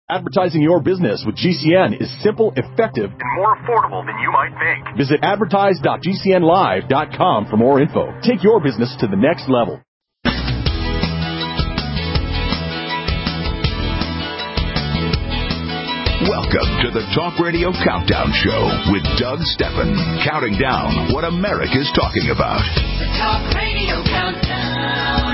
Advertising your business with GCN is simple, effective, and more affordable than you might think. Visit advertise.gcnlive.com for more info. Take your business to the next level. Welcome to the Talk Radio Countdown Show with Doug Steffen, counting down what America's talking about. The Talk Radio Countdown.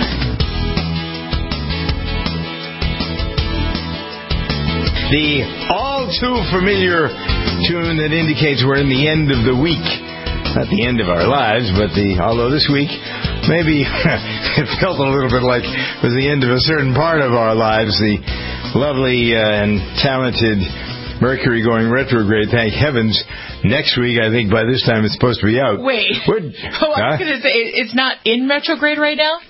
The all-too-familiar tune that indicates we're in the end of the week. Not the end of our lives, but although this week, maybe it felt a little bit like it was the end of a certain part of our lives. The lovely and talented Mercury going retrograde, thank heavens. Next week, I think by this time it's supposed to be out. Wait. I was going to say, it's not in retrograde right now?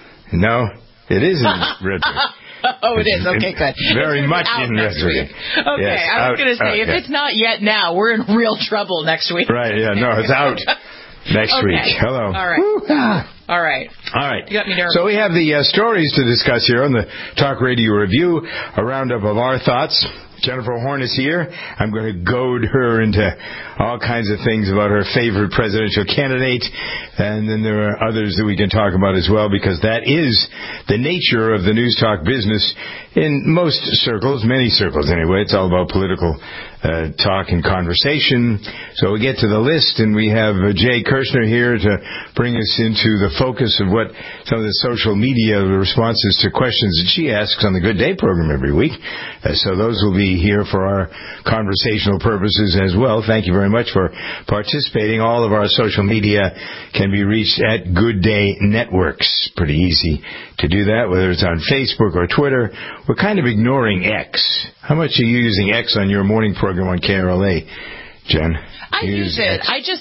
No, it is in retrograde. Oh, it is. Okay, good. Very much in retrograde. Okay, yes, I was going to say, if it's not yet now, we're in real trouble next week. Right, yeah, no, it's out next week. Hello. All right. All right. You got me nervous. So we have the stories to discuss here on the Talk Radio Review, a roundup of our thoughts. Jennifer Horn is here. I'm going to goad her into all kinds of things about her favorite presidential candidate. And then there are others that we can talk about as well, because that is the nature of the News Talk business in most circles, many circles anyway. It's all about political talk and conversation. So we get to the list, and we have Jay Kirshner here to bring us into the focus of what some of the social media responses to questions that she asks on the Good Day program every week. So those will be here for our conversational purposes as well. Thank you very much for participating. All of our social media can be reached at Good Day Networks. Pretty easy to do that, whether it's on Facebook or Twitter. We're kind of ignoring X. How much are you using X on your morning program on KRLA, Jen? I use it.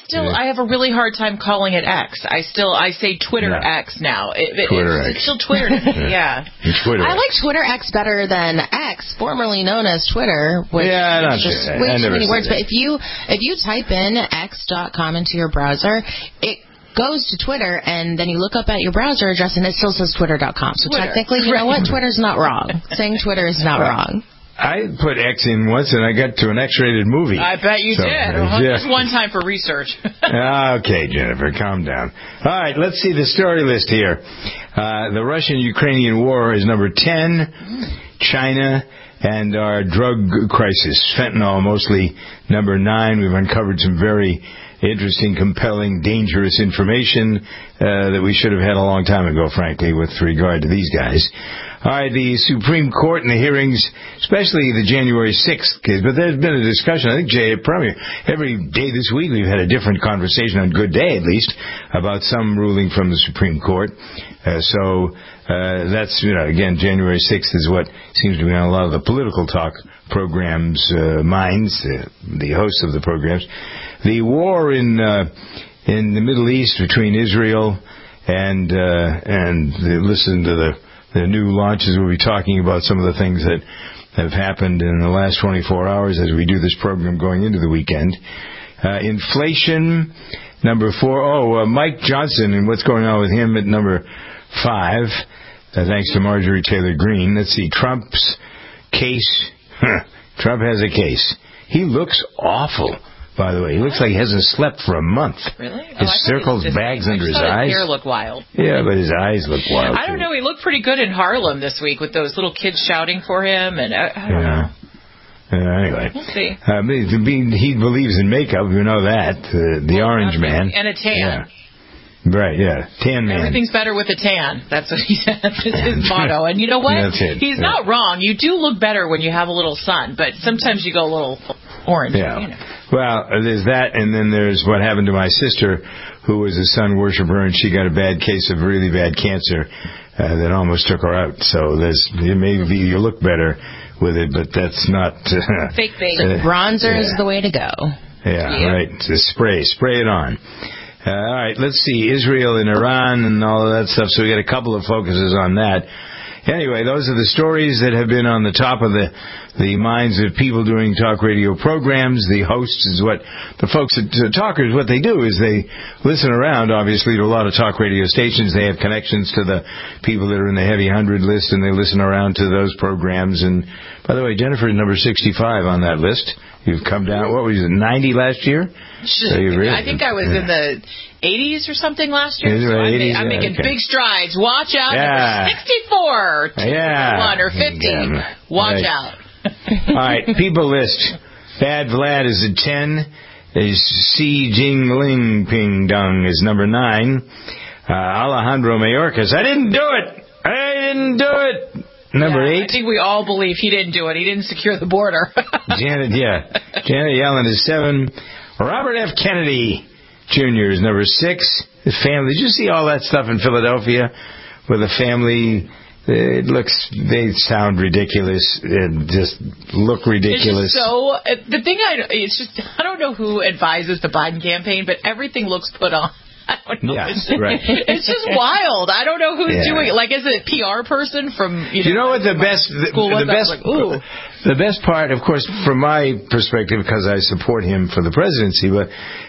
I have a really hard time calling it X. I say Twitter X now. It's still Twitter. Yeah. Twitter I like Twitter X better than X, formerly known as Twitter, which is just way too many words. But if you type in x.com into your browser, it goes to Twitter, and then you look up at your browser address, and it still says twitter.com. So technically, you know what? Twitter's not wrong. Saying Twitter is not wrong. I put X in once, and I got to an X-rated movie. I bet you did. Just one time for research. Okay, Jennifer, calm down. All right, let's see the story list here. The Russian-Ukrainian war is number 10. China and our drug crisis, fentanyl, mostly number 9. We've uncovered some very interesting, compelling, dangerous information that we should have had a long time ago, frankly, with regard to these guys. All right, the Supreme Court and the hearings, especially the January 6th case, but there's been a discussion, I think, Jay, probably every day this week we've had a different conversation, on Good Day at least, about some ruling from the Supreme Court. So that's, again, January 6th is what seems to be on a lot of the political talk programs' minds, the hosts of the programs. The war in the Middle East between Israel and listen to the new launches. We'll be talking about some of the things that have happened in the last 24 hours as we do this program going into the weekend. Inflation, number 4. Mike Johnson and what's going on with him at number 5. Thanks to Marjorie Taylor Greene. Let's see, Trump's case. Trump has a case. He looks awful. By the way, he looks like he hasn't slept for a month. Really? His circles, bags under his eyes. His hair look wild. Yeah, but his eyes look wild. I don't know. He looked pretty good in Harlem this week with those little kids shouting for him, and I don't know. Anyway, we'll see. He believes in makeup. You know that. The orange man and a tan. Yeah. Right, yeah. Tan man. Everything's better with a tan. That's what he said. That's his motto. And you know what? That's it. He's not wrong. You do look better when you have a little sun, but sometimes you go a little orange. Yeah. Well, there's that, and then there's what happened to my sister, who was a sun worshiper, and she got a bad case of really bad cancer that almost took her out. So maybe you look better with it, but that's not... fake baby. Bronzer is the way to go. Yeah, right. Spray it on. All right, let's see. Israel and Iran and all of that stuff. So we got a couple of focuses on that. Anyway, those are the stories that have been on the top of the the minds of people doing talk radio programs. The hosts is what the folks at Talkers, what they do is they listen around, obviously, to a lot of talk radio stations. They have connections to the people that are in the Heavy 100 list, and they listen around to those programs. And, by the way, Jennifer is number 65 on that list. You've come down, what was it, 90 last year? So I think I was in the 80s or something last year. So I'm making big strides. Watch out. Number 64, 21, or 50. Watch out. All right, people list. Bad Vlad is at 10. Si Jing Ling Ping Dong is number 9. Alejandro Mayorkas, I didn't do it. Number 8. I think we all believe he didn't do it. He didn't secure the border. Janet Yellen is 7. Robert F. Kennedy Jr. is number 6. His family. Did you see all that stuff in Philadelphia with a family? They sound ridiculous and just look ridiculous. I don't know who advises the Biden campaign, but everything looks put on. I don't know. Yes, right. It's just wild. I don't know who's doing it. Like, is it a PR person from, you know what the best part, of course, from my perspective, because I support him for the presidency, but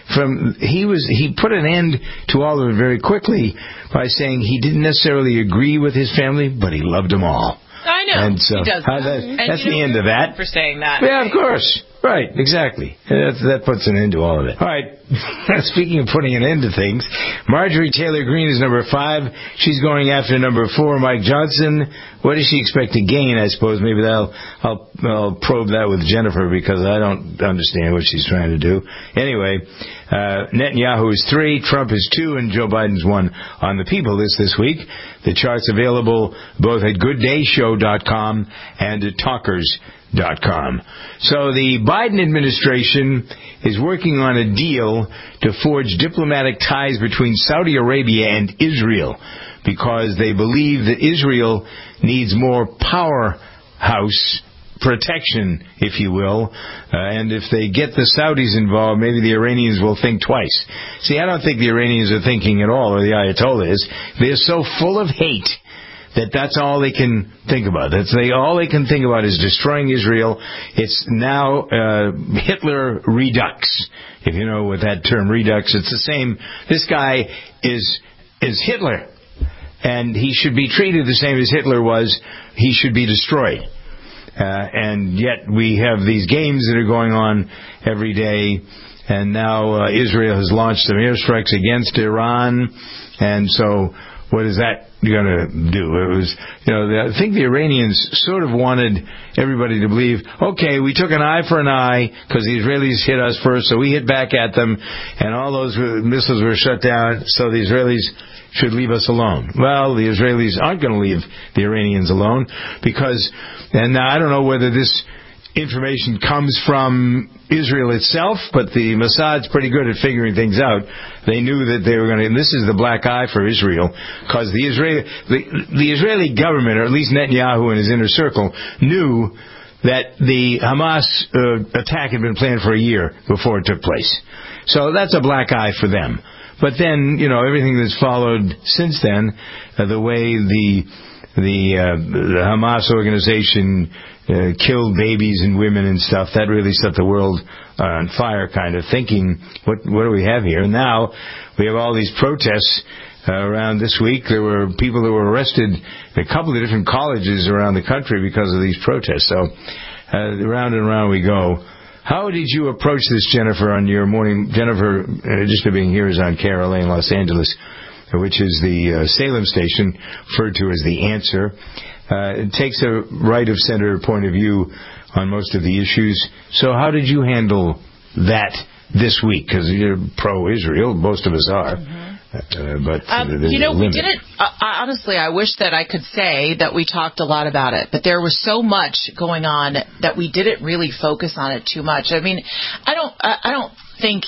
he put an end to all of it very quickly by saying he didn't necessarily agree with his family, but he loved them all. I know. And so he does that's the end of that. For saying that. Yeah, of course. Right, exactly. That puts an end to all of it. All right. Speaking of putting an end to things, Marjorie Taylor Greene is number 5. She's going after number 4, Mike Johnson. What does she expect to gain, I suppose? Maybe I'll probe that with Jennifer because I don't understand what she's trying to do. Anyway, Netanyahu is 3, Trump is 2, and Joe Biden's 1 on the People list this week. The chart's available both at GoodDayShow.com and at Talkers.com. So the Biden administration is working on a deal to forge diplomatic ties between Saudi Arabia and Israel because they believe that Israel needs more powerhouse protection, if you will, and if they get the Saudis involved, maybe the Iranians will think twice. See, I don't think the Iranians are thinking at all, or the Ayatollah is. They're so full of hate that's all they can think about. All they can think about is destroying Israel. It's now Hitler redux. If you know what that term redux, it's the same. This guy is Hitler, and he should be treated the same as Hitler was. He should be destroyed. And yet we have these games that are going on every day, and now Israel has launched some airstrikes against Iran, and so what is that going to do? It was, I think the Iranians sort of wanted everybody to believe, okay, we took an eye for an eye because the Israelis hit us first, so we hit back at them, and all those missiles were shut down, so the Israelis should leave us alone. Well, the Israelis aren't going to leave the Iranians alone and now I don't know whether this information comes from Israel itself, but the Mossad's pretty good at figuring things out. They knew that they were going to, and this is the black eye for Israel, because the Israeli government, or at least Netanyahu and his inner circle, knew that the Hamas attack had been planned for a year before it took place. So that's a black eye for them. But then, everything that's followed since then, the way the Hamas organization killed babies and women and stuff, that really set the world on fire, kind of thinking, what do we have here? And now we have all these protests around this week. There were people that were arrested at a couple of different colleges around the country because of these protests. So round and round we go. How did you approach this, Jennifer, on your morning? Jennifer, just being here, is on KRLA in Los Angeles, which is the Salem station, referred to as The Answer. It takes a right-of-center point of view on most of the issues. So how did you handle that this week? Because you're pro-Israel, most of us are. We didn't. Honestly, I wish that I could say that we talked a lot about it, but there was so much going on that we didn't really focus on it too much. I mean, I don't think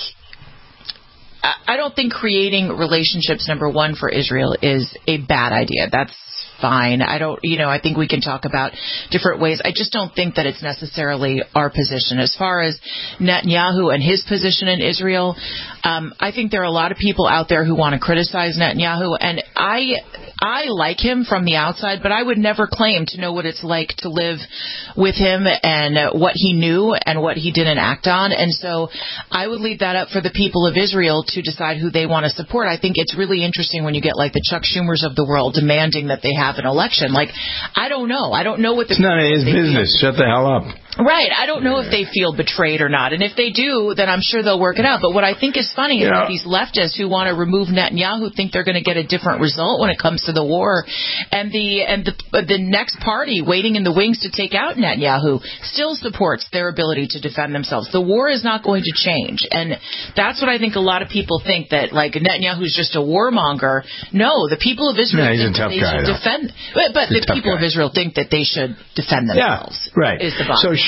creating relationships, number one, for Israel is a bad idea. That's fine. I think we can talk about different ways. I just don't think that it's necessarily our position. As far as Netanyahu and his position in Israel, I think there are a lot of people out there who want to criticize Netanyahu, and I like him from the outside, but I would never claim to know what it's like to live with him and what he knew and what he didn't act on. And so I would leave that up for the people of Israel to decide who they want to support. I think it's really interesting when you get like the Chuck Schumers of the world demanding that they have an election. Like, I don't know. I don't know what it's none of his business. Shut the hell up. Right. I don't know if they feel betrayed or not. And if they do, then I'm sure they'll work it out. But what I think is funny is that these leftists who want to remove Netanyahu think they're going to get a different result when it comes to the war. And the next party waiting in the wings to take out Netanyahu still supports their ability to defend themselves. The war is not going to change. And that's what I think a lot of people think, that like Netanyahu's just a warmonger. No, the people of Israel think that they should defend. But the people of Israel think that they should defend themselves. Yeah, right. Is the bottom. So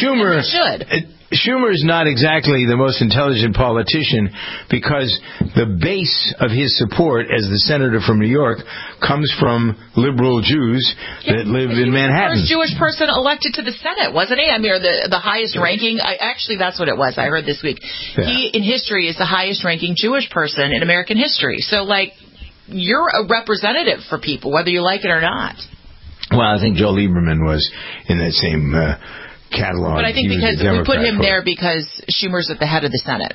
Schumer is not exactly the most intelligent politician, because the base of his support as the senator from New York comes from liberal Jews that live in Manhattan. He was the first Jewish person elected to the Senate, wasn't he? I mean, or the highest ranking. Actually, that's what it was. I heard this week. Yeah. He, in history, is the highest ranking Jewish person in American history. So, like, you're a representative for people, whether you like it or not. Well, I think Joe Lieberman was in that same catalog. But I think because we put him there because Schumer's at the head of the Senate.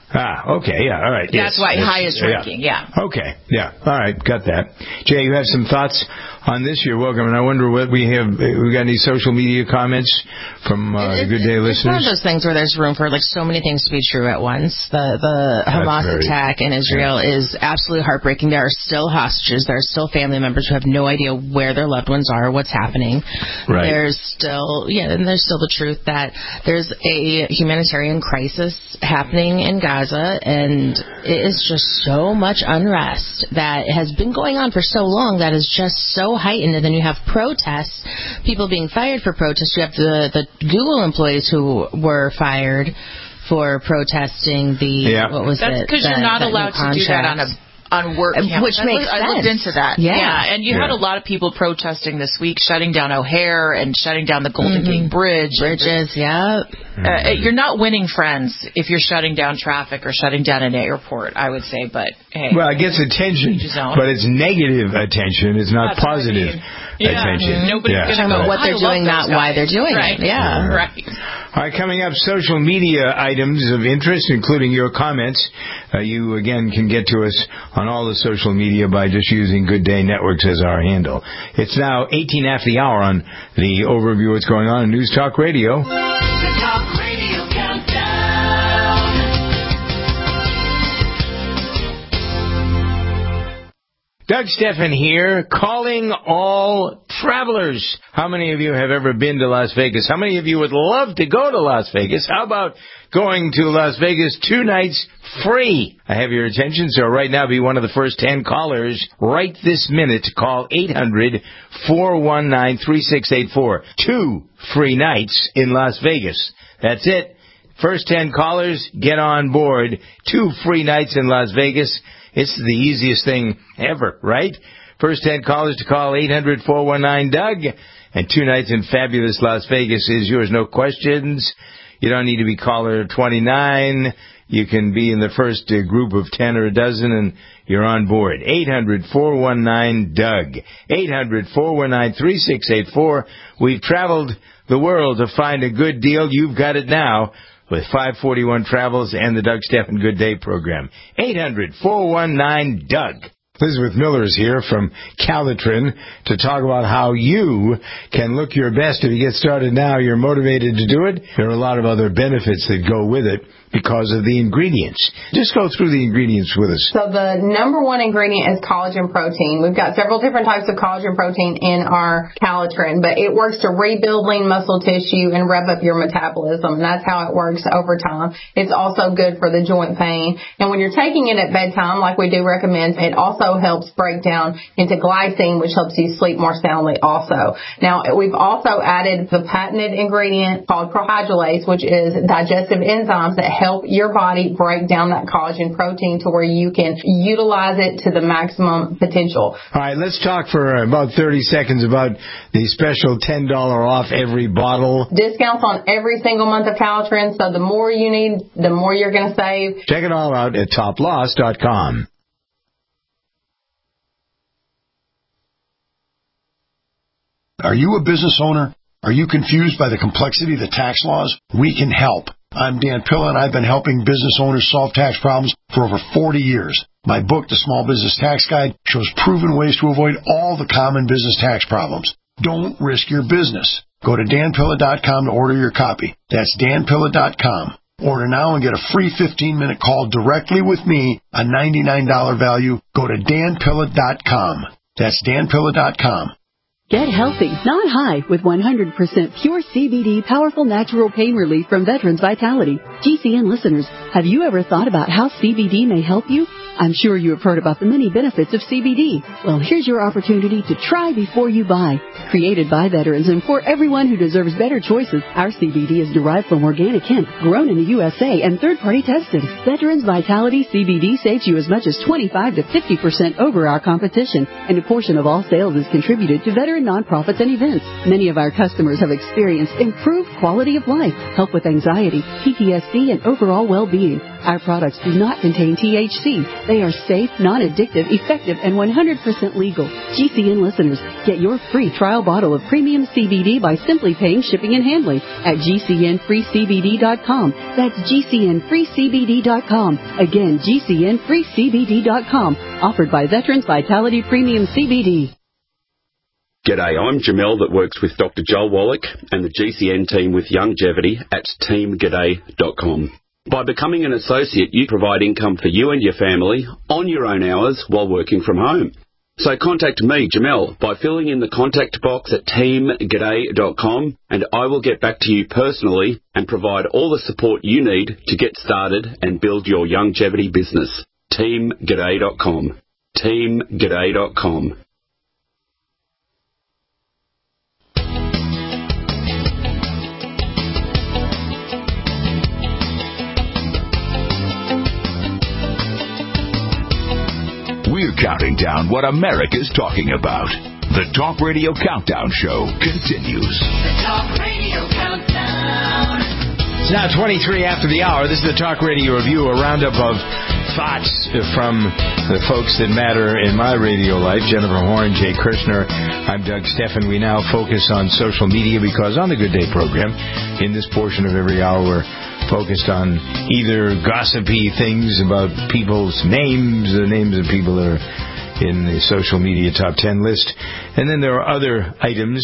Okay, yeah, all right. That's why highest ranking, yeah. Okay, yeah, all right, got that. Jay, you have some thoughts on this? You're welcome. And I wonder what we got any social media comments from the Good Day listeners? It's one of those things where there's room for like so many things to be true at once. The Hamas attack in Israel is absolutely heartbreaking. There are still hostages. There are still family members who have no idea where their loved ones are, what's happening. Right. There's still the truth that there's a humanitarian crisis happening in Gaza, and it is just so much unrest that has been going on for so long that is just so heightened. And then you have protests, people being fired for protests. You have the Google employees who were fired for protesting That's because you're not allowed to do that on work campus. Which makes sense. I looked into that. Yeah. And you had a lot of people protesting this week, shutting down O'Hare and shutting down the Golden Gate Bridge. Bridges, you're not winning friends if you're shutting down traffic or shutting down an airport, I would say. But, hey. Well, it gets attention, but it's negative attention. It's not positive attention. Nobody's going to know what they're doing, not why they're doing it. Yeah. Right. All right, coming up, social media items of interest, including your comments. You, again, can get to us on all the social media by just using Good Day Networks as our handle. It's now 18 after the hour on the overview of what's going on in News Talk Radio. The Talk Radio Countdown. Doug Steffen here, calling all travelers. How many of you have ever been to Las Vegas? How many of you would love to go to Las Vegas? How about going to Las Vegas 2 nights free? I have your attention, so right now be one of the first 10 callers right this minute to call 800-419-3684. 2 free nights in Las Vegas. That's it. First 10 callers, get on board. 2 free nights in Las Vegas. It's the easiest thing ever, right? First 10 callers to call 800-419-DOUG. And 2 nights in fabulous Las Vegas is yours, no questions. You don't need to be caller 29. You can be in the first group of 10 or a dozen, and you're on board. 800-419-DOUG. 800-419-3684. We've traveled the world to find a good deal. You've got it now with 541 Travels and the Doug Steffen Good Day program. 800-419-DOUG. Elizabeth Miller is here from Calitrin to talk about how you can look your best. If you get started now, you're motivated to do it. There are a lot of other benefits that go with it because of the ingredients. Just go through the ingredients with us. So the number one ingredient is collagen protein. We've got several different types of collagen protein in our Calitrin, but it works to rebuild lean muscle tissue and rev up your metabolism. And that's how it works over time. It's also good for the joint pain. And when you're taking it at bedtime, like we do recommend, it also helps break down into glycine, which helps you sleep more soundly also. Now, we've also added the patented ingredient called prohydrolase, which is digestive enzymes that help your body break down that collagen protein to where you can utilize it to the maximum potential. All right, let's talk for about 30 seconds about the special $10 off every bottle. Discounts on every single month of Calitrin, so the more you need, the more you're going to save. Check it all out at toploss.com. Are you a business owner? Are you confused by the complexity of the tax laws? We can help. I'm Dan Pilla, and I've been helping business owners solve tax problems for over 40 years. My book, The Small Business Tax Guide, shows proven ways to avoid all the common business tax problems. Don't risk your business. Go to danpilla.com to order your copy. That's danpilla.com. Order now and get a free 15-minute call directly with me, a $99 value. Go to danpilla.com. That's danpilla.com. Get healthy, not high, with 100% pure CBD powerful natural pain relief from Veterans Vitality. GCN listeners, have you ever thought about how CBD may help you? I'm sure you have heard about the many benefits of CBD. Well, here's your opportunity to try before you buy. Created by veterans and for everyone who deserves better choices, our CBD is derived from organic hemp, grown in the USA, and third-party tested. Veterans Vitality CBD saves you as much as 25 to 50% over our competition, and a portion of all sales is contributed to veteran nonprofits and events. Many of our customers have experienced improved quality of life, help with anxiety, PTSD, and overall well-being. Our products do not contain THC. They are safe, non-addictive, effective, and 100% legal. GCN listeners, get your free trial bottle of premium CBD by simply paying shipping and handling at GCNFreeCBD.com. That's GCNFreeCBD.com. Again, GCNFreeCBD.com. Offered by Veterans Vitality Premium CBD. G'day, I'm Jamel that works with Dr. Joel Wallach and the GCN team with Longevity at teamg'day.com. By becoming an associate, you provide income for you and your family on your own hours while working from home. So contact me, Jamel, by filling in the contact box at teamg'day.com, and I will get back to you personally and provide all the support you need to get started and build your longevity business. teamg'day.com. teamg'day.com. We're counting down what America's talking about. The Talk Radio Countdown Show continues. The Talk Radio Countdown. It's now 23 after the hour. This is the Talk Radio Review, a roundup of thoughts from the folks that matter in my radio life. Jennifer Horn, Jay Kirshner. I'm Doug Steffen. We now focus on social media because on the Good Day program, in this portion of every hour, we're focused on either gossipy things about people's names, the names of people that are in the social media top 10 list. And then there are other items.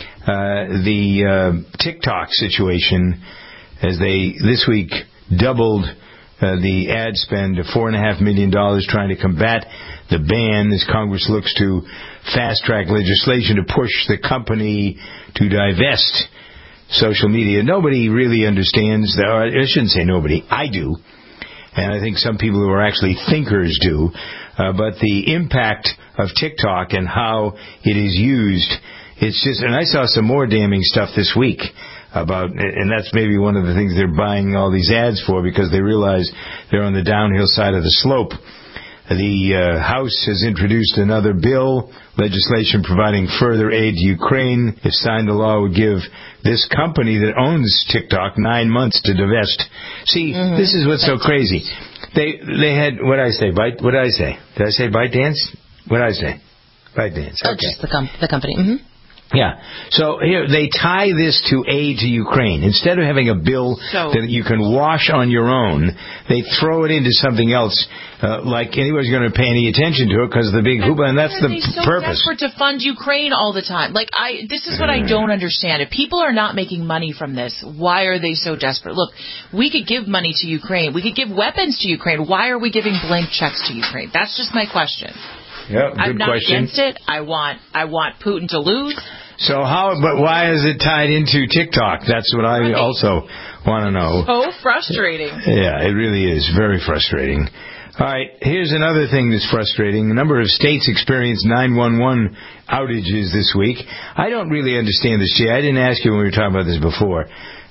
The TikTok situation, as they this week doubled the ad spend to $4.5 million trying to combat the ban as Congress looks to fast-track legislation to push the company to divest social media. Nobody really understands that. I shouldn't say nobody. I do. And I think some people who are actually thinkers do. But the impact of TikTok and how it is used, it's just, and I saw some more damning stuff this week about, and that's maybe one of the things they're buying all these ads for, because they realize they're on the downhill side of the slope. The House has introduced another bill, legislation providing further aid to Ukraine. If signed, the law would give this company that owns TikTok 9 months to divest. See, this is what's so crazy. They had, what did I say? What did I say? Did I say ByteDance? What did I say? ByteDance. Okay. Oh, just the company. Mm-hmm. Yeah. So here, they tie this to aid to Ukraine. Instead of having a bill that you can wash on your own, they throw it into something else, like anybody's going to pay any attention to it because of the big hoopla, and that's the purpose. Desperate to fund Ukraine all the time. This is what I don't understand. If people are not making money from this, why are they so desperate? Look, we could give money to Ukraine. We could give weapons to Ukraine. Why are we giving blank checks to Ukraine? That's just my question. Yeah, good I'm not question. against it. I want Putin to lose. So but why is it tied into TikTok? That's what I also want to know. So frustrating. Yeah, it really is very frustrating. All right, here's another thing that's frustrating. A number of states experienced 911 outages this week. I don't really understand this, Jay. I didn't ask you when we were talking about this before.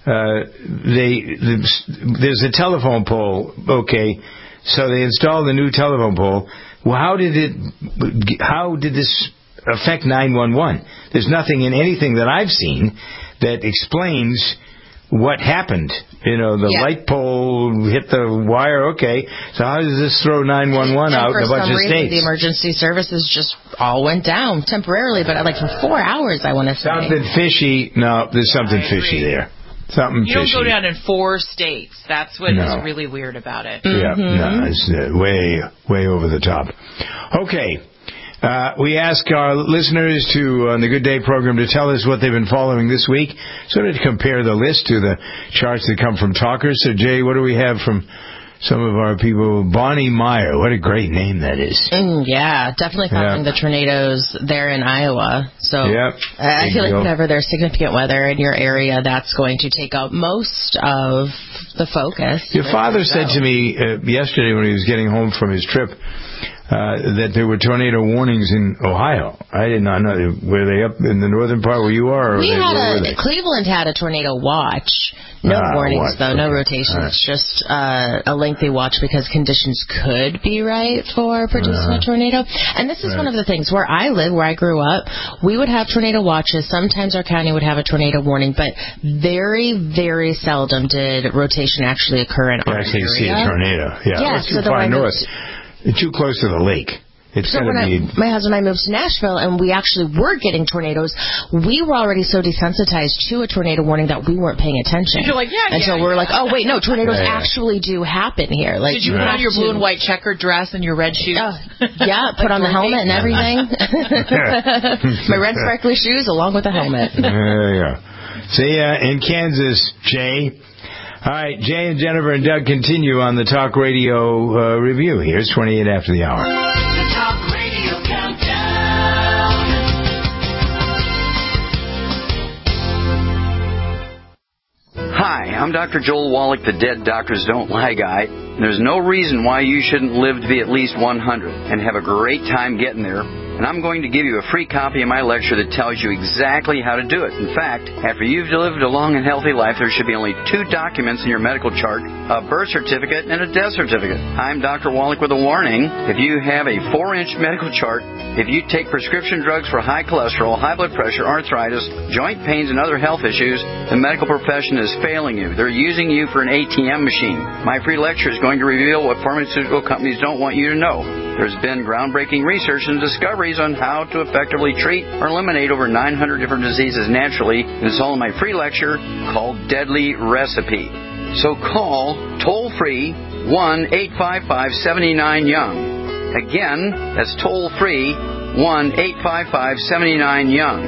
There's a telephone pole. Okay, so they installed a new telephone pole. Well, how did this affect 911? There's nothing in anything that I've seen that explains what happened. The light pole hit the wire. Okay, so how does this throw 911 out in a bunch of states? The emergency services just all went down temporarily, but like for 4 hours, I want to say. Something fishy. No, there's something fishy there. Something you fishy. You don't go down in 4 states. That's what is really weird about it. Yeah, no, it's way over the top. Okay. We ask our listeners on the Good Day program to tell us what they've been following this week, sort of to compare the list to the charts that come from talkers. So, Jay, what do we have from some of our people? Bonnie Meyer, what a great name that is. Yeah, definitely following the tornadoes there in Iowa. So I feel like whenever there's significant weather in your area, that's going to take up most of the focus. Your father said to me yesterday when he was getting home from his trip, that there were tornado warnings in Ohio. I did not know. Were they up in the northern part where you are? Cleveland had a tornado watch. No warnings, though. No rotations. Just a lengthy watch because conditions could be right for producing a tornado. And this is one of the things. Where I live, where I grew up, we would have tornado watches. Sometimes our county would have a tornado warning, but very, very seldom did rotation actually occur in our area. Actually see a tornado. Yeah, too far north. Too close to the lake. My husband and I moved to Nashville, and we actually were getting tornadoes. We were already so desensitized to a tornado warning that we weren't paying attention. You're like, until we're like, oh, wait, no, tornadoes actually do happen here. Like, did you put on your blue and white checkered dress and your red shoes? Put on the helmet and everything. My red sparkly shoes along with the helmet. There you go. See ya in Kansas, Jay. All right, Jay and Jennifer and Doug continue on the Talk Radio review. Here's 28 after the hour. The Talk Radio Countdown. Hi, I'm Dr. Joel Wallach, the Dead Doctors Don't Lie guy. There's no reason why you shouldn't live to be at least 100 and have a great time getting there. And I'm going to give you a free copy of my lecture that tells you exactly how to do it. In fact, after you've lived a long and healthy life, there should be only 2 documents in your medical chart, a birth certificate and a death certificate. I'm Dr. Wallach with a warning. If you have a 4-inch medical chart, if you take prescription drugs for high cholesterol, high blood pressure, arthritis, joint pains, and other health issues, the medical profession is failing you. They're using you for an ATM machine. My free lecture is going to reveal what pharmaceutical companies don't want you to know. There's been groundbreaking research and discoveries on how to effectively treat or eliminate over 900 different diseases naturally. It's all in my free lecture called Deadly Recipe. So call toll-free 1-855-79-YOUNG. Again, that's toll-free 1-855-79-YOUNG.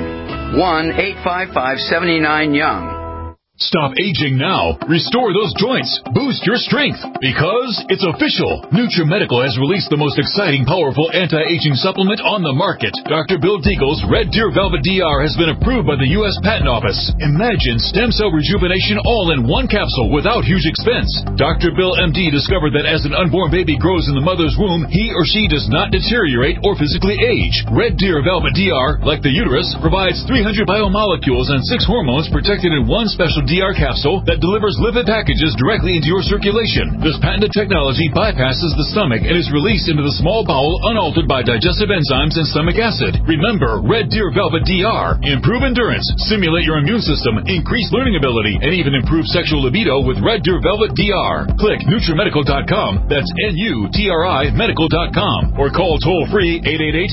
1-855-79-YOUNG. Stop aging now. Restore those joints. Boost your strength. Because it's official. NutriMedical has released the most exciting, powerful anti-aging supplement on the market. Dr. Bill Deagle's Red Deer Velvet DR has been approved by the U.S. Patent Office. Imagine stem cell rejuvenation all in one capsule without huge expense. Dr. Bill MD discovered that as an unborn baby grows in the mother's womb, he or she does not deteriorate or physically age. Red Deer Velvet DR, like the uterus, provides 300 biomolecules and 6 hormones protected in one special DR capsule that delivers lipid packages directly into your circulation. This patented technology bypasses the stomach and is released into the small bowel unaltered by digestive enzymes and stomach acid. Remember, Red Deer Velvet DR. Improve endurance, stimulate your immune system, increase learning ability, and even improve sexual libido with Red Deer Velvet DR. Click NutriMedical.com, that's NUTRI Medical.com, or call toll-free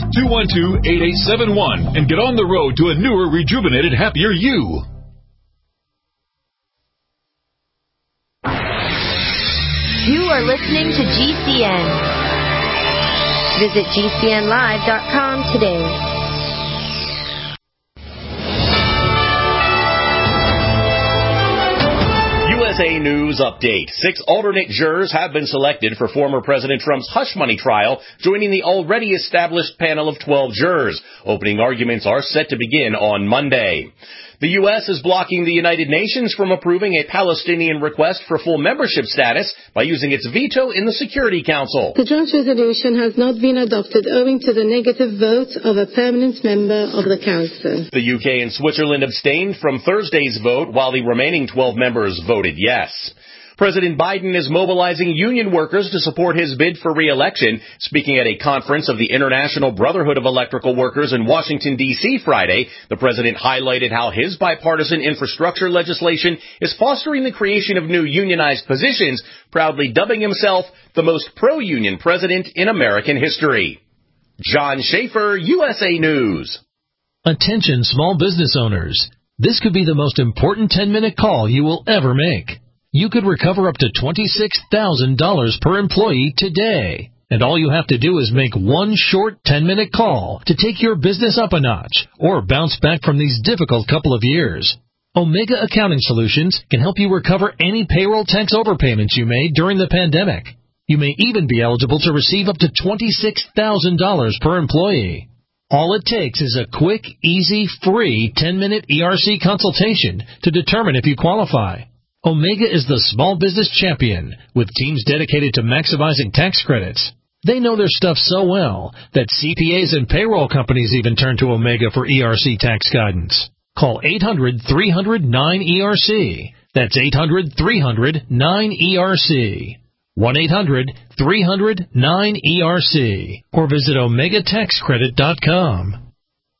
888-212-8871 and get on the road to a newer, rejuvenated, happier you. You are listening to GCN. Visit GCNlive.com today. USA News Update. 6 alternate jurors have been selected for former President Trump's hush money trial, joining the already established panel of 12 jurors. Opening arguments are set to begin on Monday. The U.S. is blocking the United Nations from approving a Palestinian request for full membership status by using its veto in the Security Council. The draft resolution has not been adopted owing to the negative vote of a permanent member of the Council. The UK and Switzerland abstained from Thursday's vote, while the remaining 12 members voted yes. President Biden is mobilizing union workers to support his bid for re-election. Speaking at a conference of the International Brotherhood of Electrical Workers in Washington, D.C. Friday, the president highlighted how his bipartisan infrastructure legislation is fostering the creation of new unionized positions, proudly dubbing himself the most pro-union president in American history. John Schaefer, USA News. Attention small business owners. This could be the most important 10-minute call you will ever make. You could recover up to $26,000 per employee today. And all you have to do is make one short 10-minute call to take your business up a notch or bounce back from these difficult couple of years. Omega Accounting Solutions can help you recover any payroll tax overpayments you made during the pandemic. You may even be eligible to receive up to $26,000 per employee. All it takes is a quick, easy, free 10-minute ERC consultation to determine if you qualify. Omega is the small business champion with teams dedicated to maximizing tax credits. They know their stuff so well that CPAs and payroll companies even turn to Omega for ERC tax guidance. Call 800-300-9ERC. That's 800-300-9ERC. 1-800-300-9ERC. Or visit OmegaTaxCredit.com.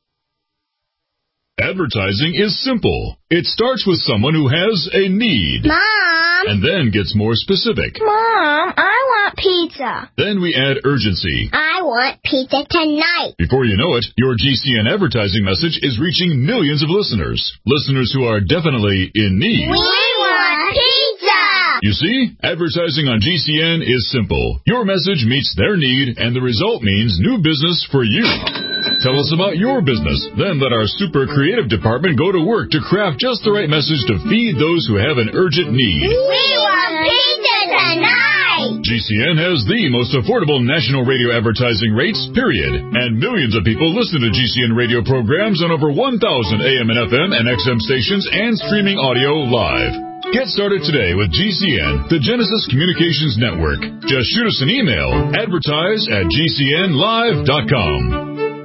Advertising is simple. It starts with someone who has a need. Mom! And then gets more specific. Mom, I want pizza. Then we add urgency. I want pizza tonight. Before you know it, your GCN advertising message is reaching millions of listeners. Listeners who are definitely in need. We want pizza! You see, advertising on GCN is simple. Your message meets their need, and the result means new business for you. Tell us about your business. Then let our super creative department go to work to craft just the right message to feed those who have an urgent need. We want pizza tonight! GCN has the most affordable national radio advertising rates, period. And millions of people listen to GCN radio programs on over 1,000 AM and FM and XM stations and streaming audio live. Get started today with GCN, the Genesis Communications Network. Just shoot us an email, advertise@gcnlive.com.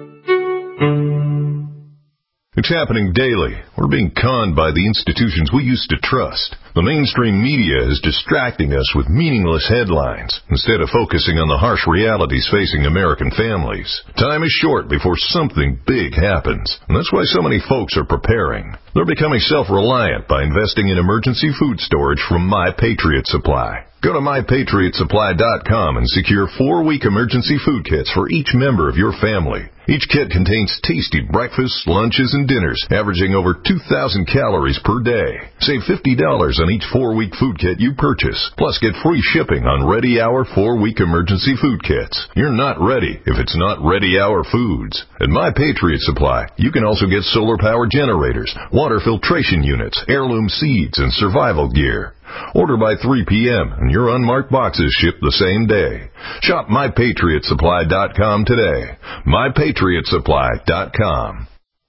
It's happening daily. We're being conned by the institutions we used to trust. The mainstream media is distracting us with meaningless headlines instead of focusing on the harsh realities facing American families. Time is short before something big happens, and that's why so many folks are preparing. They're becoming self-reliant by investing in emergency food storage from My Patriot Supply. Go to MyPatriotSupply.com and secure 4-week emergency food kits for each member of your family. Each kit contains tasty breakfasts, lunches, and dinners, averaging over 2,000 calories per day. Save $50 on each 4-week food kit you purchase. Plus, get free shipping on Ready Hour 4-week emergency food kits. You're not ready if it's not Ready Hour foods. At My Patriot Supply, you can also get solar power generators, water filtration units, heirloom seeds, and survival gear. Order by 3 p.m. and your unmarked boxes ship the same day. Shop MyPatriotSupply.com today. MyPatriotSupply.com.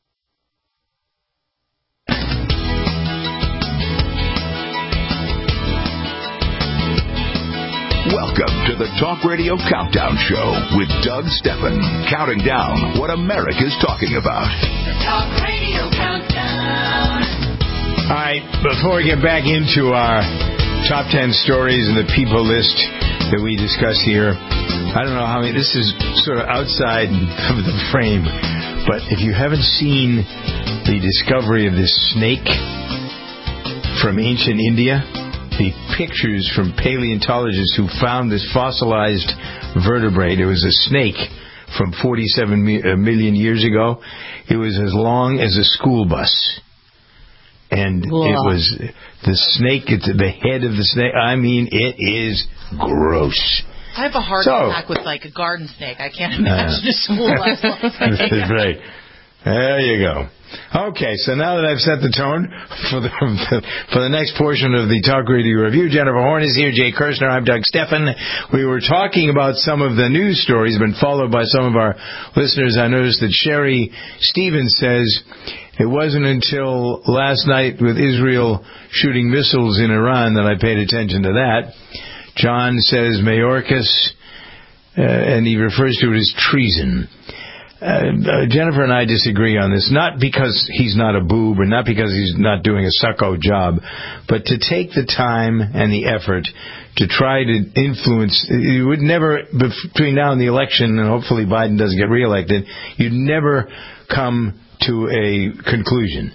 Welcome to the Talk Radio Countdown Show with Doug Steffen, counting down what America's talking about. The Talk Radio Countdown. All right, before we get back into our top 10 stories and the people list that we discuss here, I don't know how many, this is sort of outside of the frame, but if you haven't seen the discovery of this snake from ancient India, the pictures from paleontologists who found this fossilized vertebrate, it was a snake from 47 million years ago. It was as long as a school bus. And it was the snake, it's the head of the snake. I mean, it is gross. I have a heart attack with like a garden snake. I can't imagine a school bus. Right. There you go. Okay, so now that I've set the tone for the next portion of the Talk Radio Review, Jennifer Horn is here, Jay Kirshner, I'm Doug Steffen. We were talking about some of the news stories, been followed by some of our listeners. I noticed that Sherry Stevens says it wasn't until last night with Israel shooting missiles in Iran that I paid attention to that. John says Mayorkas, and he refers to it as treason. Jennifer and I disagree on this, not because he's not a boob or not because he's not doing a sucko job, but to take the time and the effort to try to influence. You would never, between now and the election, and hopefully Biden doesn't get reelected, you'd never come to a conclusion.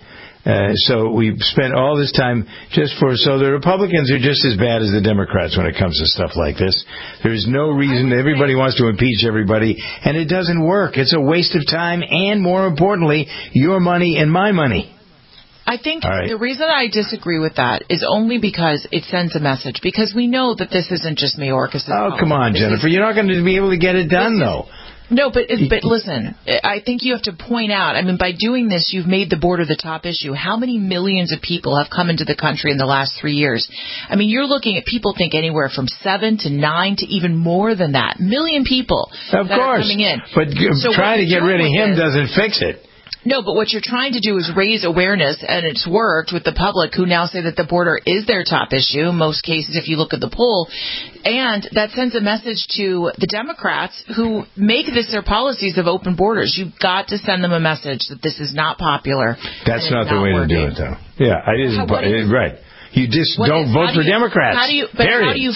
So we've spent all this time so the Republicans are just as bad as the Democrats when it comes to stuff like this. There's no reason. Everybody wants to impeach everybody, and it doesn't work. It's a waste of time and, more importantly, your money and my money. I think the reason I disagree with that is only because it sends a message. Because we know that this isn't just Mayorkas. Oh, come on, Jennifer. You're not going to be able to get it done, though. No, but listen, I think you have to point out, by doing this, you've made the border the top issue. How many millions of people have come into the country in the last 3 years? You're looking at people think anywhere from 7 to 9 to even more than that. Million people of that course. are coming in. But trying to get rid of him doesn't fix it. No, but what you're trying to do is raise awareness, and it's worked with the public who now say that the border is their top issue, in most cases if you look at the poll. And that sends a message to the Democrats who make this their policies of open borders. You've got to send them a message that this is not popular. That's not the way to do it, though. Yeah, right. You just don't vote for Democrats. How do you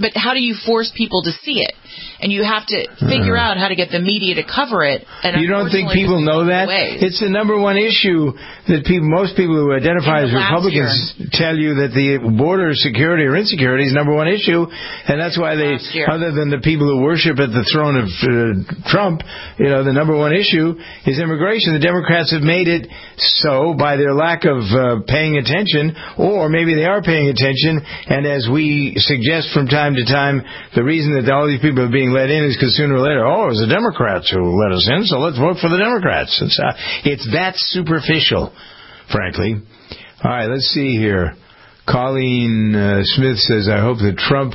force people to see it? And you have to figure out how to get the media to cover it. And you don't think people know that? It's the number one issue that most people who identify as Republicans tell you that the border security or insecurity is number one issue, and that's why other than the people who worship at the throne of Trump, the number one issue is immigration. The Democrats have made it so by their lack of paying attention, or maybe they are paying attention, and as we suggest from time to time, the reason that all these people are being let in is because sooner or later, it was the Democrats who let us in, so let's vote for the Democrats. It's that superficial, frankly. All right, let's see here. Colleen Smith says, I hope that Trump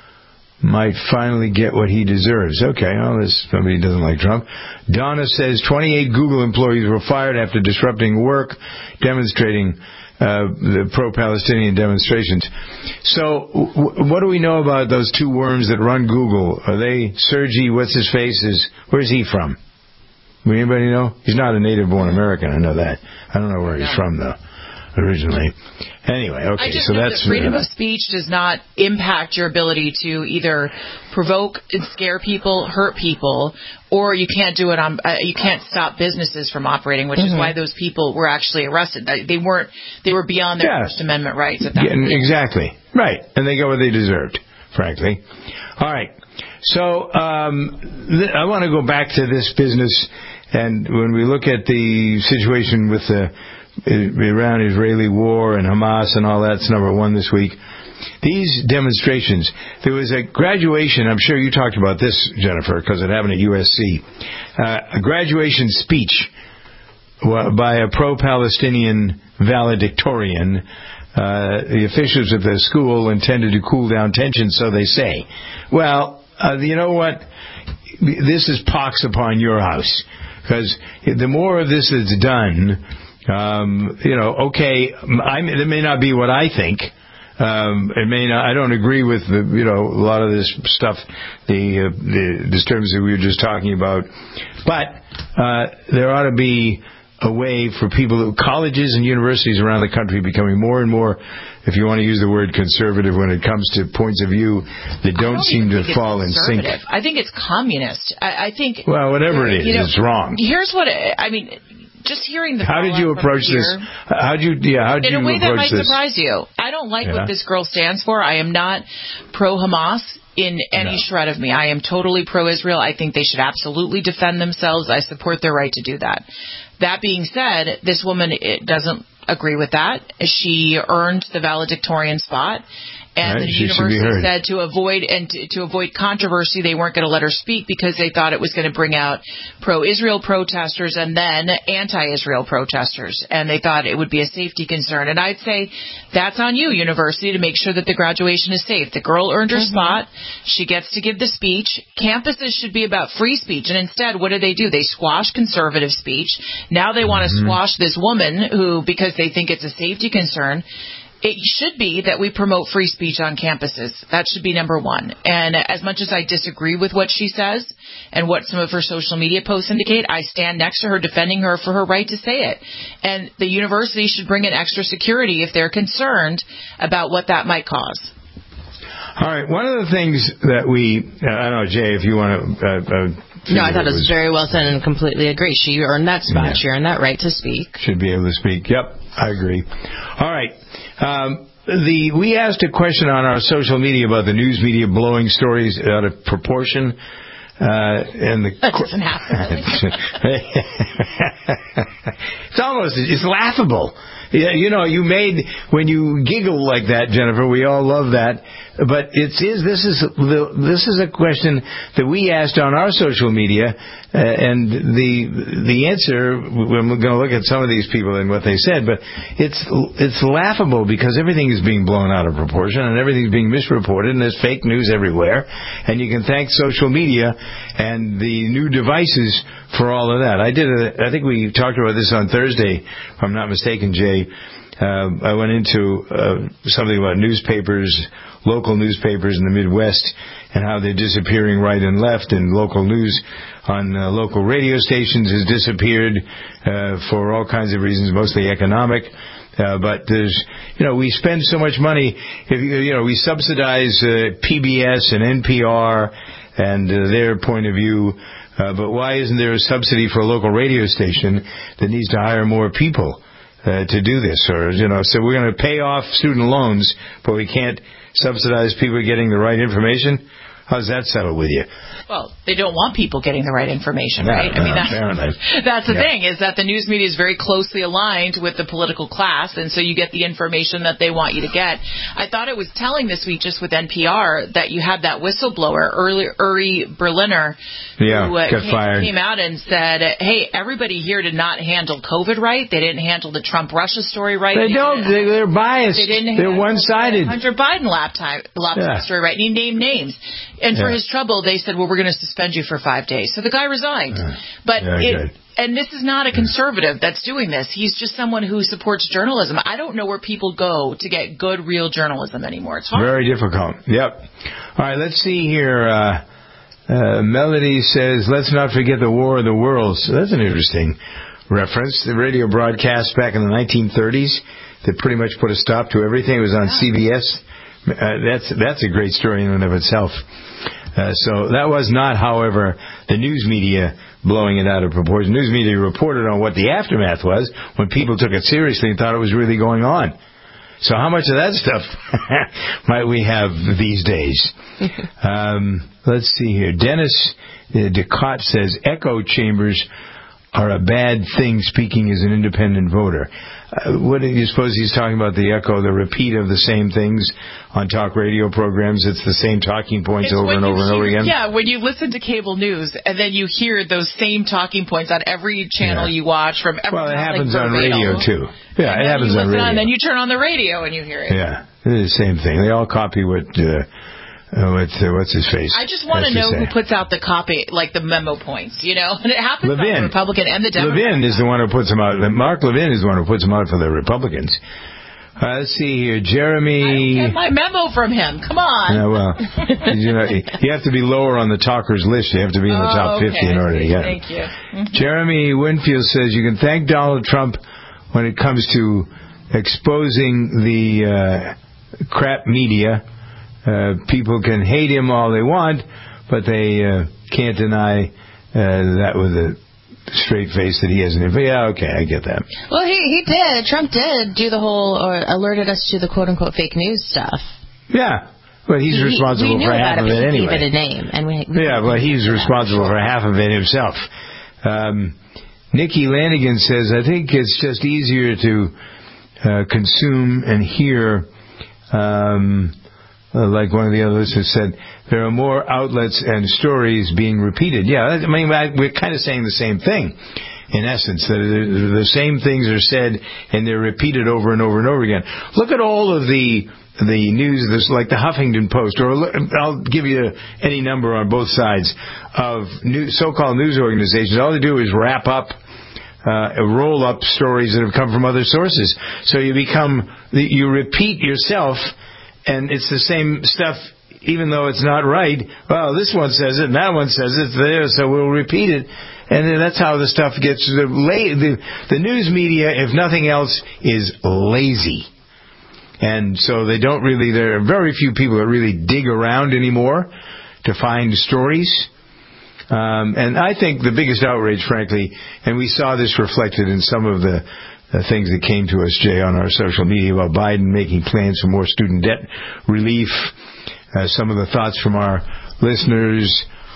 might finally get what he deserves. Okay, somebody doesn't like Trump. Donna says 28 Google employees were fired after disrupting work, demonstrating the pro-Palestinian demonstrations. So, what do we know about those two worms that run Google? Are they Sergey? What's his face? Where's he from? Anybody know? He's not a native-born American. I know that. I don't know where he's from though. Originally. Anyway, okay. I just know that freedom of speech does not impact your ability to either provoke and scare people, hurt people, or you can't do it you can't stop businesses from operating, which is why those people were actually arrested. They were beyond their First Amendment rights at that point. Exactly. Right. And they got what they deserved, frankly. All right. So, I want to go back to this business, and when we look at the situation with the Iran-Israeli war and Hamas and all that's number one this week. These demonstrations, there was a graduation, I'm sure you talked about this, Jennifer, because it happened at USC, a graduation speech by a pro-Palestinian valedictorian. The officials of the school intended to cool down tensions, so they say. Well, you know what? This is pox upon your house, because the more of this that's done, it may not be what I think. It may not. I don't agree with a lot of this stuff, the disturbance that we were just talking about. But there ought to be a way for colleges and universities around the country becoming more and more, if you want to use the word conservative, when it comes to points of view that don't seem to fall in sync. I think it's communist. I think. Well, whatever it is, it's wrong. Here's what just hearing the. How did you approach this? How did you approach this? In a way that might surprise you. I don't like what this girl stands for. I am not pro-Hamas in any shred of me. I am totally pro-Israel. I think they should absolutely defend themselves. I support their right to do that. That being said, this woman doesn't agree with that. She earned the valedictorian spot. And the university said to avoid controversy, they weren't going to let her speak because they thought it was going to bring out pro-Israel protesters and then anti-Israel protesters. And they thought it would be a safety concern. And I'd say that's on you, university, to make sure that the graduation is safe. The girl earned her spot. She gets to give the speech. Campuses should be about free speech. And instead, what do? They squash conservative speech. Now they want to squash this woman who, because they think it's a safety concern. it should be that we promote free speech on campuses. That should be number one. And as much as I disagree with what she says and what some of her social media posts indicate, I stand next to her defending her for her right to say it. And the university should bring in extra security if they're concerned about what that might cause. All right. One of the things that I don't know, Jay, if you want to... no, I thought it was very well said and completely agree. She earned that spot. Yeah. She earned that right to speak. Should be able to speak. Yep, I agree. All right. We asked a question on our social media about the news media blowing stories out of proportion. That doesn't happen. It's laughable. When you giggle like that, Jennifer, we all love that. But this is a question that we asked on our social media, and the answer, we're going to look at some of these people and what they said, but it's laughable because everything is being blown out of proportion and everything's being misreported and there's fake news everywhere, and you can thank social media and the new devices for all of that. I think we talked about this on Thursday, if I'm not mistaken, Jay. I went into something about newspapers, local newspapers in the Midwest, and how they're disappearing right and left, and local news on local radio stations has disappeared for all kinds of reasons, mostly economic. But there's, we spend so much money. We subsidize PBS and NPR and their point of view. But why isn't there a subsidy for a local radio station that needs to hire more people to do this? Or, so we're going to pay off student loans, but we can't subsidize people getting the right information? How's that settle with you? Well, they don't want people getting the right information, right? That's the thing, is that the news media is very closely aligned with the political class, and so you get the information that they want you to get. I thought it was telling this week just with NPR that you had that whistleblower, Uri Berliner, who came out and said, hey, everybody here did not handle COVID right. They didn't handle the Trump-Russia story right. They're biased. They're one-sided. Hunter Biden laptop story right, and he named names. And for his trouble, they said, well, we're going to suspend you for 5 days. So the guy resigned. And this is not a conservative that's doing this. He's just someone who supports journalism. I don't know where people go to get good, real journalism anymore. It's hard. Very difficult. Yep. All right, let's see here. Melody says, let's not forget the War of the Worlds. So that's an interesting reference. The radio broadcast back in the 1930s that pretty much put a stop to everything. It was on CBS. That's a great story in and of itself. So that was not, however, the news media blowing it out of proportion. News media reported on what the aftermath was when people took it seriously and thought it was really going on. So how much of that stuff might we have these days? Let's see here. Dennis DeCott says echo chambers are a bad thing, speaking as an independent voter. What do you suppose he's talking about? The echo, the repeat of the same things on talk radio programs. It's the same talking points over and over and over again. Yeah, when you listen to cable news and then you hear those same talking points on every channel you watch from every. Well, it happens on radio too. Yeah, it happens on radio. And then you turn on the radio and you hear it. Yeah, it's the same thing. They all copy what. What's his face? I just want to know who puts out the copy, like the memo points, And it happens on the Republican and the Democrat. Levin is the one who puts them out. Mark Levin is the one who puts them out for the Republicans. Let's see here. Jeremy... I don't get my memo from him. Come on. No, well, you have to be lower on the talkers list. You have to be in the top 50 in order to get it. Thank you. Jeremy Winfield says you can thank Donald Trump when it comes to exposing the crap media. People can hate him all they want, but they can't deny that with a straight face that he hasn't. Yeah, okay, I get that. Well, he did. Trump did do the whole, or alerted us to the quote-unquote fake news stuff. Yeah, but he's responsible for half of it anyway. We gave it a name. But he's responsible for half of it himself. Nikki Lanigan says, I think it's just easier to consume and hear... like one of the other listeners said, there are more outlets and stories being repeated. Yeah, we're kind of saying the same thing, in essence. That the same things are said, and they're repeated over and over and over again. Look at all of the news, like the Huffington Post, or I'll give you any number on both sides of so-called news organizations. All they do is wrap up roll-up stories that have come from other sources. So you repeat yourself, and it's the same stuff, even though it's not right. Well, this one says it, and that one says it's there, so we'll repeat it. And then that's how the stuff gets. The news media, if nothing else, is lazy. And so there are very few people that really dig around anymore to find stories. And I think the biggest outrage, frankly, and we saw this reflected in some of the things that came to us, Jay, on our social media about Biden making plans for more student debt relief, some of the thoughts from our listeners.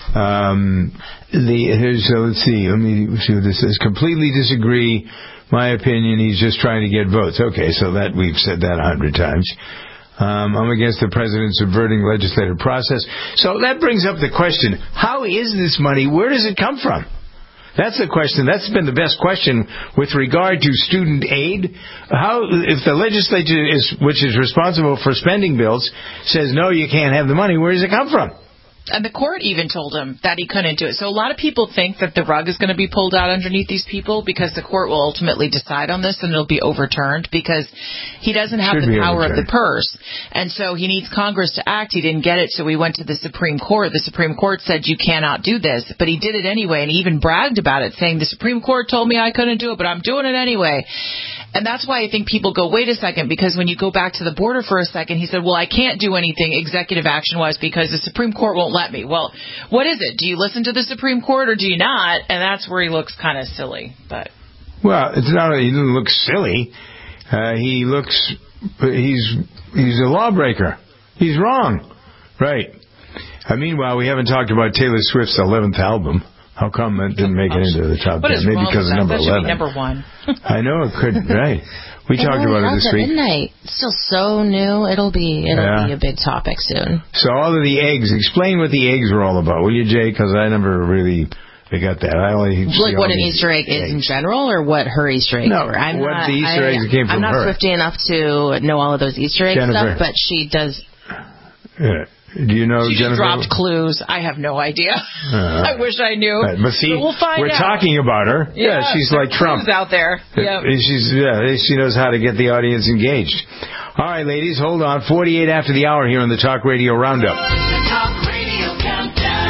Let's see. Let me see what this says. Completely disagree. My opinion, he's just trying to get votes. Okay, so that we've said that 100 times. I'm against the president subverting legislative process. So that brings up the question, how is this money? Where does it come from? That's the question. That's been the best question with regard to student aid. How, if the legislature, which is responsible for spending bills, says, no, you can't have the money, where does it come from? And the court even told him that he couldn't do it. So a lot of people think that the rug is going to be pulled out underneath these people because the court will ultimately decide on this and it'll be overturned because he doesn't have the power of the purse. And so he needs Congress to act. He didn't get it, so he went to the Supreme Court. The Supreme Court said you cannot do this, but he did it anyway, and he even bragged about it, saying the Supreme Court told me I couldn't do it, but I'm doing it anyway. And that's why I think people go, wait a second, because when you go back to the border for a second, he said, well, I can't do anything executive action-wise because the Supreme Court won't let me. Well, what is it? Do you listen to the Supreme Court or do you not? And that's where he looks kind of silly. Well, it's not that he doesn't look silly. He's a lawbreaker. He's wrong. Right. Meanwhile, we haven't talked about Taylor Swift's 11th album. How come it didn't make it into the top 10? Maybe because of number 11. Number 1. I know it could. Right. We talked about it this week. Midnight. It's still so new. It'll be a big topic soon. So all of the eggs. Explain what the eggs were all about, will you, Jay? Because I never really got that. I only like what an Easter egg is in general, or what her Easter eggs were. The Easter eggs came from her. I'm not Swifty enough to know all of those Easter egg stuff, but she does. Yeah. Do you know she Jennifer? Dropped clues. I have no idea. I wish I knew. But see, we'll find we're talking about her. Yeah, she's like Trump. Out there. Yep. She knows how to get the audience engaged. All right, ladies, hold on. 48 after the hour here on the Talk Radio Roundup. The Talk Radio Countdown.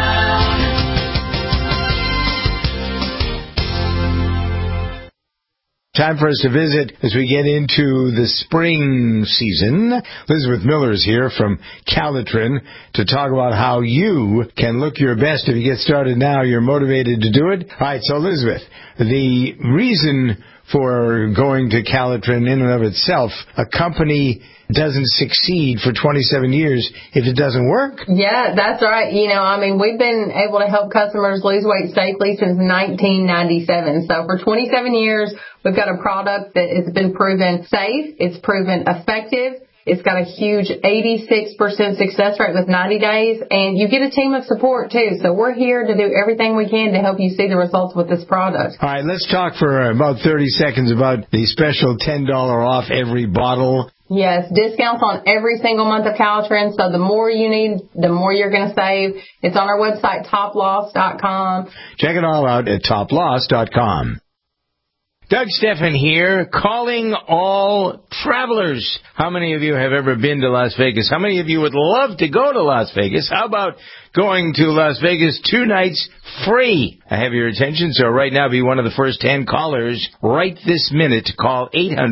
Time for us to visit as we get into the spring season. Elizabeth Miller is here from Calitrin to talk about how you can look your best. If you get started now, you're motivated to do it. All right, so Elizabeth, the reason for going to Calitrin in and of itself, a company doesn't succeed for 27 years if it doesn't work. Yeah, that's right. We've been able to help customers lose weight safely since 1997. So for 27 years, we've got a product that has been proven safe. It's proven effective. It's got a huge 86% success rate with 90 days, and you get a team of support, too. So we're here to do everything we can to help you see the results with this product. All right, let's talk for about 30 seconds about the special $10 off every bottle. Yes, discounts on every single month of Calitrin. So the more you need, the more you're going to save. It's on our website, toploss.com. Check it all out at toploss.com. Doug Steffen here, calling all travelers. How many of you have ever been to Las Vegas? How many of you would love to go to Las Vegas? How about going to Las Vegas 2 nights free? I have your attention, so right now be one of the first 10 callers right this minute. Call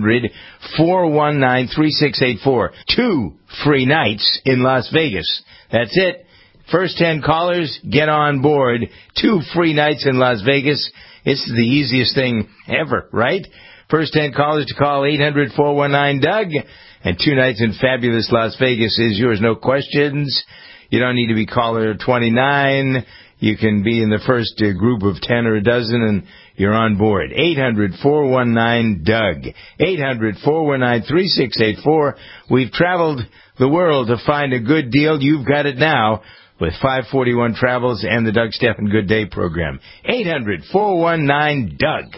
800-419-3684. 2 free nights in Las Vegas. That's it. First 10 callers, get on board. 2 free nights in Las Vegas. It's the easiest thing ever, right? First 10 callers to call 800-419-DOUG. And 2 nights in fabulous Las Vegas is yours, no questions. You don't need to be caller 29. You can be in the first group of 10 or a dozen, and you're on board. 800-419-DOUG. 800-419-3684. We've traveled the world to find a good deal. You've got it now with 541 Travels and the Doug Steffen Good Day program. 800-419-DOUG.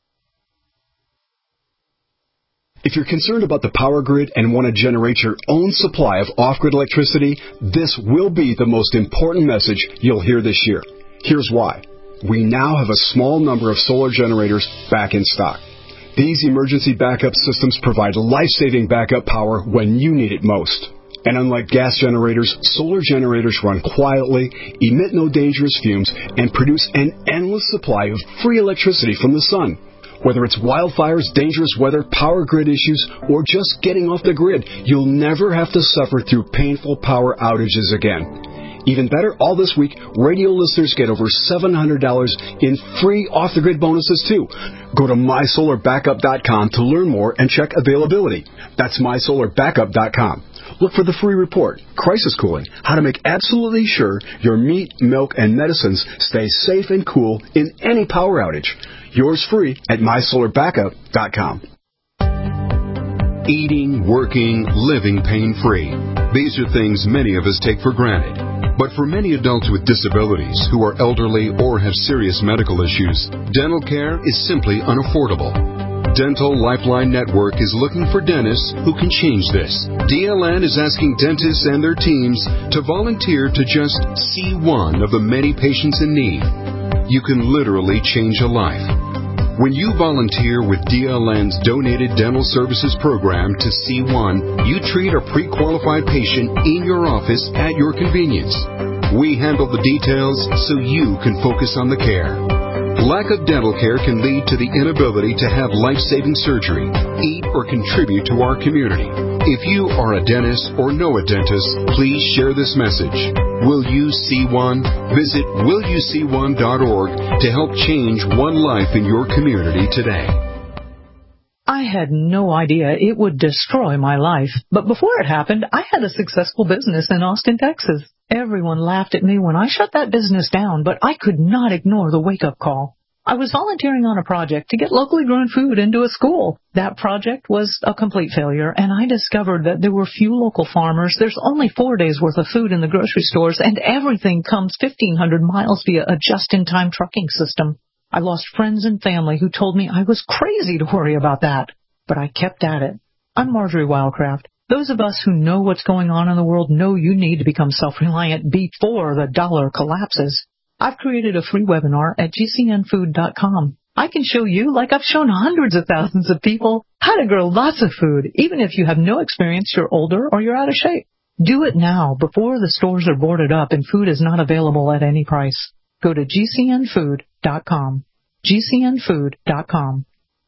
If you're concerned about the power grid and want to generate your own supply of off-grid electricity, this will be the most important message you'll hear this year. Here's why. we now have a small number of solar generators back in stock. These emergency backup systems provide life-saving backup power when you need it most. And unlike gas generators, solar generators run quietly, emit no dangerous fumes, and produce an endless supply of free electricity from the sun. Whether it's wildfires, dangerous weather, power grid issues, or just getting off the grid, you'll never have to suffer through painful power outages again. Even better, all this week, radio listeners get over $700 in free off-the-grid bonuses, too. Go to MySolarBackup.com to learn more and check availability. That's MySolarBackup.com. Look for the free report, Crisis Cooling, how to make absolutely sure your meat, milk, and medicines stay safe and cool in any power outage. Yours free at MySolarBackup.com. Eating, working, living pain-free. These are things many of us take for granted. But for many adults with disabilities who are elderly or have serious medical issues, dental care is simply unaffordable. Dental Lifeline Network is looking for dentists who can change this. DLN is asking dentists and their teams to volunteer to just see one of the many patients in need. You can literally change a life. When you volunteer with DLN's Donated Dental Services Program to C1, you treat a pre-qualified patient in your office at your convenience. We handle the details so you can focus on the care. Lack of dental care can lead to the inability to have life-saving surgery, eat, or contribute to our community. If you are a dentist or know a dentist, please share this message. Will You See One? Visit willyouseeone.org to help change one life in your community today. I had no idea it would destroy my life, but before it happened, I had a successful business in Austin, Texas. Everyone laughed at me when I shut that business down, but I could not ignore the wake-up call. I was volunteering on a project to get locally grown food into a school. That project was a complete failure, and I discovered that there were few local farmers. There's only 4 days' worth of food in the grocery stores, and everything comes 1,500 miles via a just-in-time trucking system. I lost friends and family who told me I was crazy to worry about that, but I kept at it. I'm Marjorie Wildcraft. Those of us who know what's going on in the world know you need to become self-reliant before the dollar collapses. I've created a free webinar at GCNfood.com. I can show you, like I've shown hundreds of thousands of people, how to grow lots of food, even if you have no experience, you're older, or you're out of shape. Do it now, before the stores are boarded up and food is not available at any price. Go to GCNfood.com. GCNfood.com.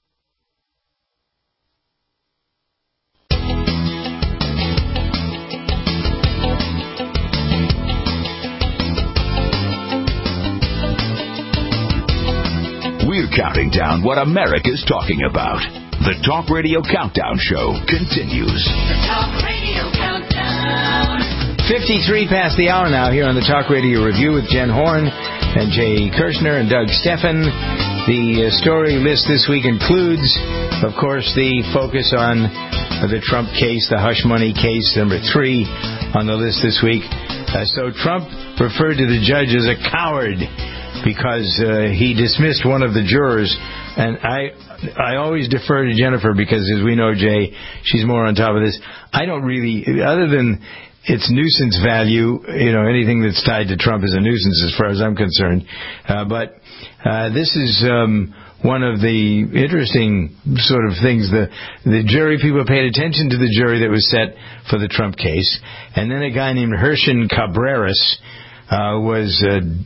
We're counting down what America's talking about. The Talk Radio Countdown Show continues. The Talk Radio Countdown. 53 past the hour now here on the Talk Radio Review with Jen Horn and Jay Kirshner and Doug Steffen. The story list this week includes, of course, the focus on the Trump case, the hush money case, number 3 on the list this week. So Trump referred to the judge as a coward because he dismissed one of the jurors. And I always defer to Jennifer because, as we know, Jay, she's more on top of this. I don't really, other than its nuisance value, anything that's tied to Trump is a nuisance as far as I'm concerned. But this is one of the interesting sort of things. The jury people paid attention to the jury that was set for the Trump case. And then a guy named Herschel Cabreras was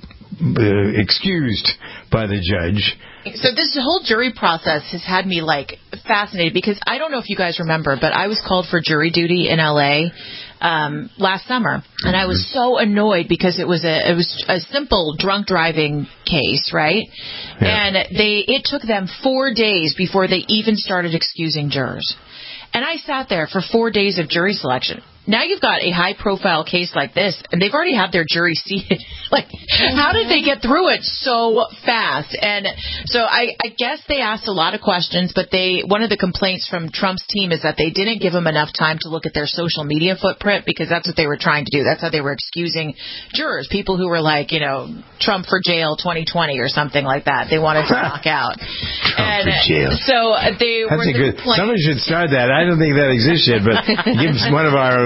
excused by the judge. So this whole jury process has had me fascinated because I don't know if you guys remember, but I was called for jury duty in LA last summer, and I was so annoyed because it was a simple drunk driving case, right? Yeah. And it took them 4 days before they even started excusing jurors. And I sat there for 4 days of jury selection. Now you've got a high-profile case like this, and they've already had their jury seated. How did they get through it so fast? And so I guess they asked a lot of questions, but one of the complaints from Trump's team is that they didn't give them enough time to look at their social media footprint because that's what they were trying to do. That's how they were excusing jurors, people who were Trump for jail 2020 or something like that. They wanted to knock out. Trump for jail. So they That's were good. Someone should start that. I don't think that exists yet, but give one of our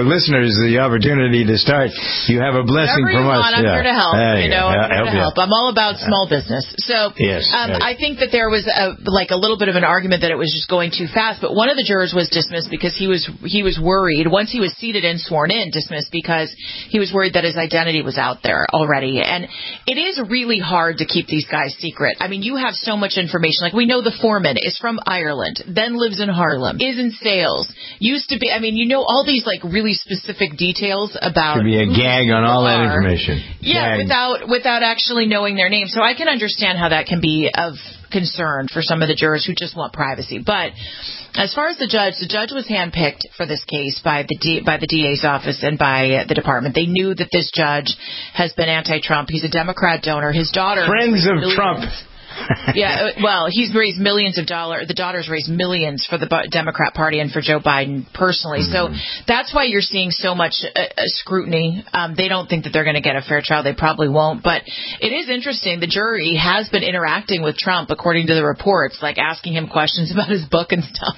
listeners the opportunity to start, you have a blessing from us. I'm here to help. I'm here to help. I'm all about small business. So yes. I think that there was a little bit of an argument that it was just going too fast. But one of the jurors was dismissed because he was worried. Once he was seated and sworn in, dismissed because he was worried that his identity was out there already. And it is really hard to keep these guys secret. I mean, you have so much information. Like, we know the foreman is from Ireland, then lives in Harlem, is in sales, used to be, I mean, you know all these like really specific details about. Could be a gag on all that information. Yeah, without actually knowing their name. So I can understand how that can be of concern for some of the jurors who just want privacy. But as far as the judge was handpicked for this case by the DA's office and by the department. They knew that this judge has been anti-Trump. He's a Democrat donor. His daughter... Friends of Trump. Yeah, well, he's raised millions of dollars. The daughter's raised millions for the Democrat Party and for Joe Biden personally. So that's why you're seeing so much scrutiny. They don't think that they're going to get a fair trial. They probably won't. But it is interesting. The jury has been interacting with Trump, according to the reports, like asking him questions about his book and stuff.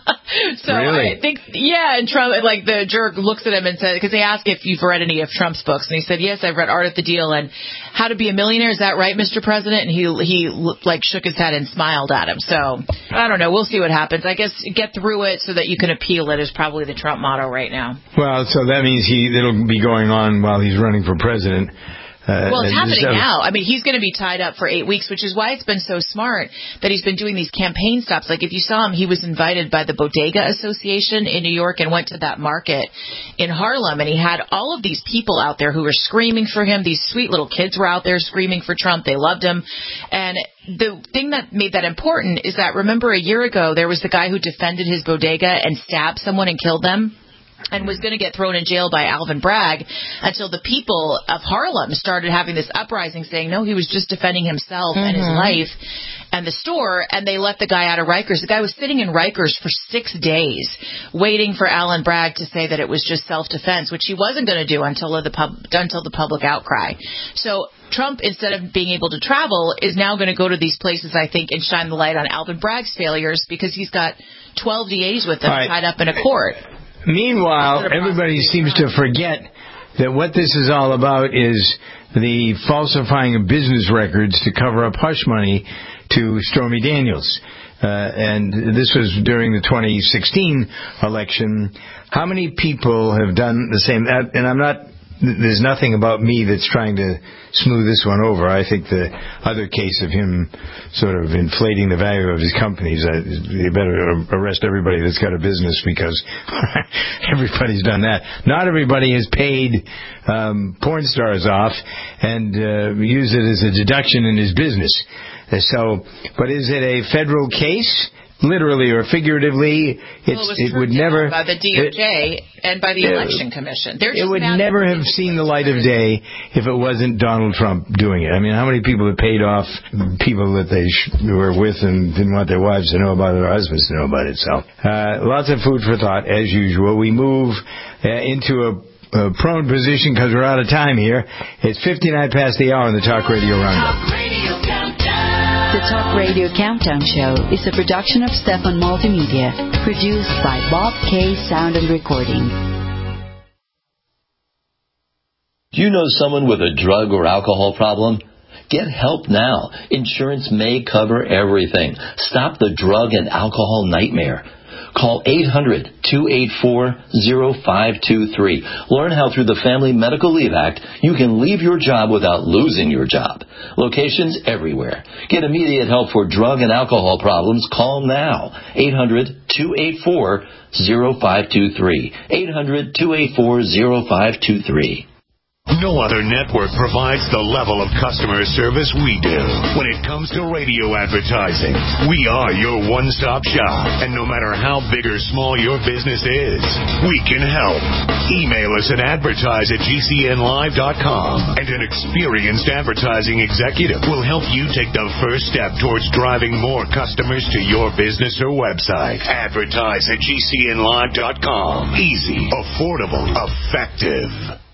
So really? I think, yeah, and Trump, like the juror looks at him and says, because they ask if you've read any of Trump's books, and he said, yes, I've read Art of the Deal and How to Be a Millionaire. Is that right, Mr. President? And he like shook his head and smiled at him. So I don't know. We'll see what happens. I guess get through it so that you can appeal it is probably the Trump motto right now. Well, so that means it'll be going on while he's running for president. Well, it's happening now. I mean, he's going to be tied up for 8 weeks, which is why it's been so smart that he's been doing these campaign stops. Like, if you saw him, he was invited by the Bodega Association in New York and went to that market in Harlem, and he had all of these people out there who were screaming for him. These sweet little kids were out there screaming for Trump. They loved him. And the thing that made that important is that, remember, a year ago, there was the guy who defended his bodega and stabbed someone and killed them, and was going to get thrown in jail by Alvin Bragg until the people of Harlem started having this uprising saying, no, he was just defending himself and his life and the store, and they let the guy out of Rikers. The guy was sitting in Rikers for 6 days waiting for Alvin Bragg to say that it was just self-defense, which he wasn't going to do until the public outcry. So Trump, instead of being able to travel, is now going to go to these places, I think, and shine the light on Alvin Bragg's failures because he's got 12 DAs with him tied up in a court. Meanwhile, everybody seems to forget that what this is all about is the falsifying of business records to cover up hush money to Stormy Daniels. And this was during the 2016 election. How many people have done the same? And there's nothing about me that's trying to smooth this one over. I think the other case of him sort of inflating the value of his companies, you better arrest everybody that's got a business because everybody's done that. Not everybody has paid porn stars off and used it as a deduction in his business. So, but is it a federal case? Literally or figuratively, it would never by the DOJ and by the Election Commission. It would never have seen the light of day if it wasn't Donald Trump doing it. I mean, how many people have paid off people that they were with and didn't want their wives to know about it or husbands to know about it? So, lots of food for thought as usual. We move into a prone position because we're out of time here. It's 59 past the hour in the Talk Radio Roundup. The Talk Radio Countdown Show is a production of Stefan Multimedia, produced by Bob K. Sound and Recording. Do you know someone with a drug or alcohol problem? Get help now. Insurance may cover everything. Stop the drug and alcohol nightmare. Call 800-284-0523. Learn how through the Family Medical Leave Act you can leave your job without losing your job. Locations everywhere. Get immediate help for drug and alcohol problems. Call now. 800-284-0523. 800-284-0523. No other network provides the level of customer service we do. When it comes to radio advertising, we are your one-stop shop. And no matter how big or small your business is, we can help. Email us at advertise@gcnlive.com, and an experienced advertising executive will help you take the first step towards driving more customers to your business or website. Advertise@gcnlive.com. Easy, affordable, effective.